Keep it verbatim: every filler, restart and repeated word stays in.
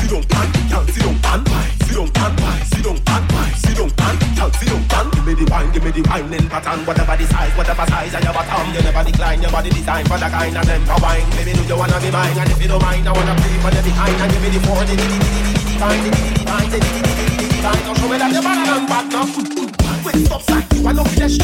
sit down, pan, girl, sit down, pan, sit down, pan, sit down, pan, sit down, pan, girl, sit down, pan. Give me the wine, give me the wine and pattern, whatever the size, whatever size of your bottom. You never decline, your body design for the kind of them for wine. Baby, do you wanna be mine? And if you don't mind, I wanna play for the behind and give me the four, the the the the the divine, the the the divine, the the the the divine. Now show me that you're better than bad now. Quick stop, sack you, I love you, that